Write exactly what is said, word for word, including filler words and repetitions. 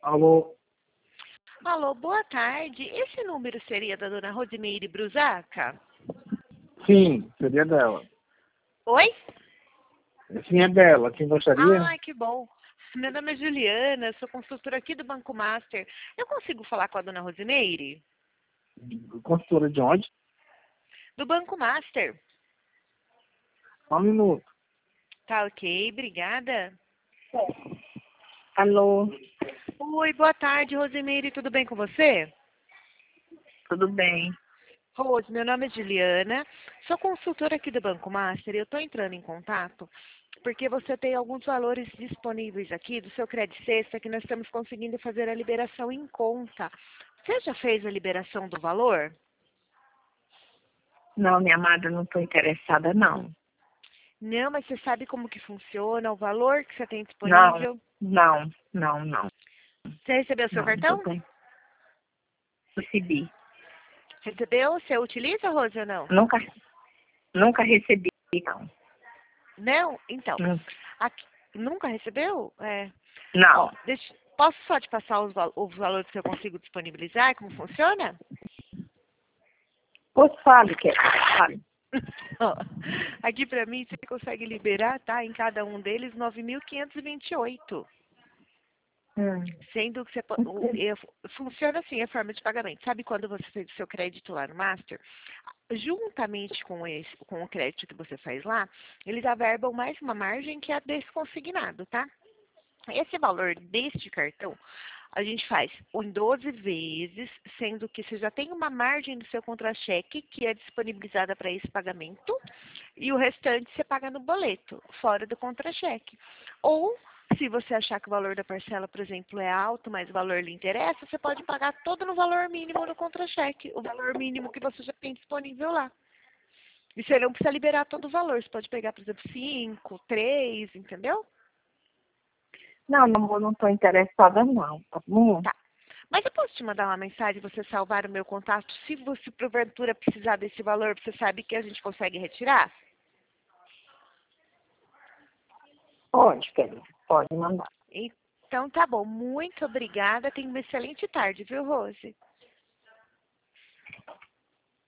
Alô? Alô, boa tarde. Esse número seria da dona Rosimeire Brusaca? Sim, seria dela. Oi? Sim, é dela. Quem gostaria? Ai, que bom. Meu nome é Juliana, sou consultora aqui do Banco Master. Eu consigo falar com a dona Rosimeire? Consultora de onde? Do Banco Master. Só um minuto. Tá ok, obrigada. Alô, Oi, boa tarde, Rosimeire, tudo bem com você? tudo bem? Rose, meu nome é Juliana, sou consultora aqui do Banco Master e eu estou entrando em contato porque você tem alguns valores disponíveis aqui do seu Credit Sexta que nós estamos conseguindo fazer a liberação em conta. Você já fez a liberação do valor? Não, minha amada, não estou interessada, não. Não, mas você sabe como que funciona, o valor que você tem Não, disponível? não, não, não. Você recebeu seu Não, cartão? não recebi. Recebeu? Você utiliza, Rose, ou não? Nunca, nunca recebi, não. Não? Então, Não. aqui, nunca recebeu? É. Não. Ó, deixa, posso só te passar os, val- os valores que eu consigo disponibilizar, como funciona? Pois fale, que fale. Ó, aqui pra mim você consegue liberar, tá? Em cada um deles nove mil quinhentos e vinte e oito. Hum. Sendo que você po- o- é, funciona assim a forma de pagamento. Sabe quando você fez o seu crédito lá no Master? Juntamente com, esse, com o crédito que você faz lá, eles averbam mais uma margem que é a desse consignado, tá? Esse valor deste cartão, a gente faz em doze vezes, sendo que você já tem uma margem do seu contra-cheque que é disponibilizada para esse pagamento, e o restante você paga no boleto, fora do contra-cheque. Ou, se você achar que o valor da parcela, por exemplo, é alto, mas o valor lhe interessa, você pode pagar todo no valor mínimo no contra-cheque, o valor mínimo que você já tem disponível lá. E você não precisa liberar todo o valor, você pode pegar, por exemplo, cinco, três, entendeu? Não, não, não estou interessada, não, tá bom? Tá. Mas eu posso te mandar uma mensagem, você salvar o meu contato, se você porventura precisar desse valor, você sabe que a gente consegue retirar? Pode, querida, pode mandar. Então tá bom, muito obrigada, tenha uma excelente tarde, viu, Rose?